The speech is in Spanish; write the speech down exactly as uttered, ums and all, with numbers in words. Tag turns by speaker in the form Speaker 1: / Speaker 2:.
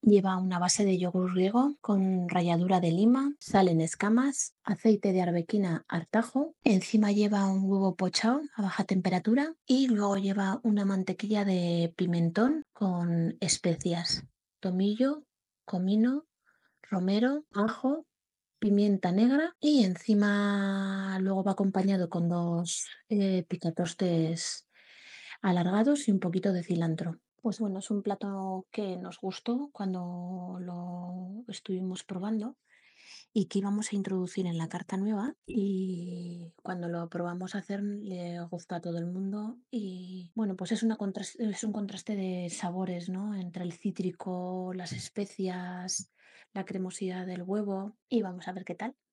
Speaker 1: Lleva una base de yogur griego con ralladura de lima, sal en escamas, aceite de arbequina al tajo. Encima lleva un huevo pochado a baja temperatura y luego lleva una mantequilla de pimentón con especias, tomillo, comino, romero, ajo, pimienta negra y encima luego va acompañado con dos eh, picatostes alargados y un poquito de cilantro. Pues bueno, es un plato que nos gustó cuando lo estuvimos probando y que íbamos a introducir en la carta nueva, y cuando lo probamos a hacer le gustó a todo el mundo y bueno, pues es, una contras- es un contraste de sabores, ¿no? Entre el cítrico, las especias, la cremosidad del huevo y vamos a ver qué tal.